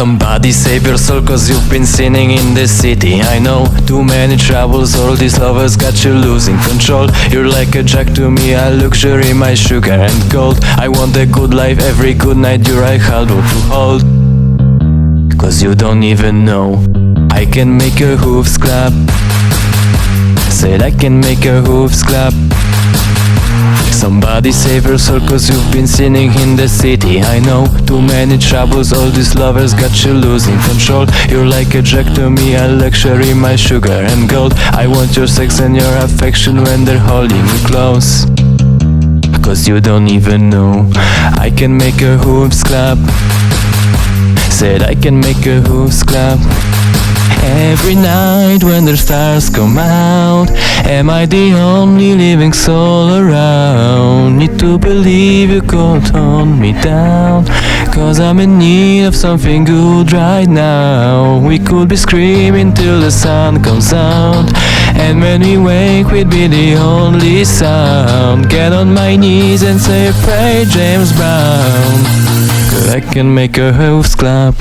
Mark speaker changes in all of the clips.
Speaker 1: Somebody save your soul, cause you've been sinning in the city. I know, too many troubles, all these lovers got you losing control. You're like a drug to me, a luxury, my sugar and gold. I want a good life, every good night you're right harder to hold. Cause you don't even know, I can make your hooves clap. Said I can make your hooves clap. Somebody save your soul, cause you've been sinning in the city. I know, too many troubles, all these lovers got you losing control. You're like a drug to me, a luxury, my sugar and gold. I want your sex and your affection when they're holding you close. Cause you don't even know, I can make your hooves clap. Said I can make your hooves clap. Every night when the stars come out, am I the only living soul around? Need to believe you could hold me down, cause I'm in need of something good right now. We could be screaming till the sun comes out, and when we wake we'd be the only sound. Get on my knees and say a prayer, James Brown, cause I can make your hooves clap.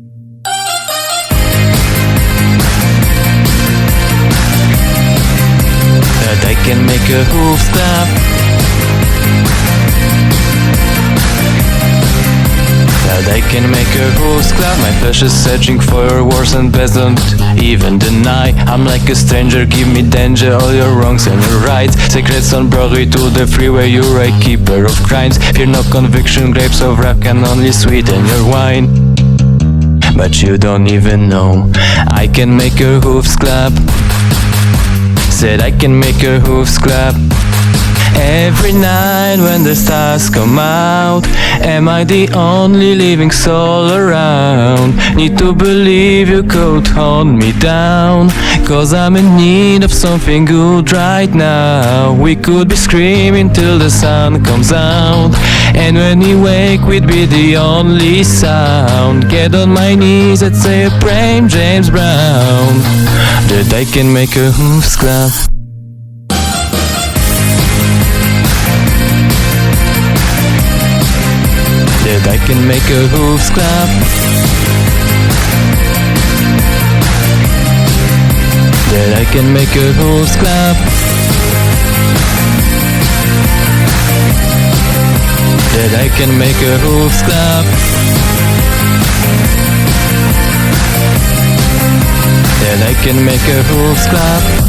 Speaker 1: I can make your hooves clap. That I can make your hooves clap. My flesh is searching for your words and best don't even deny. I'm like a stranger, give me danger, all your wrongs and your rights. Secrets on Broadway to the freeway, you're a keeper of crimes. Fear no conviction, grapes of wrath can only sweeten your wine. But you don't even know, I can make your hooves clap. Said I can make your hooves clap. Every night when the stars come out, am I the only living soul around? Need to believe you could hold me down, cause I'm in need of something good right now. We could be screaming till the sun comes out, and when we wake we'd be the only sound. Get on my knees and say a prayer, James Brown, that I can make your hooves clap. That I can make your hooves clap. That I can make your hooves clap. That I can make your hooves clap. That I can make your hooves clap.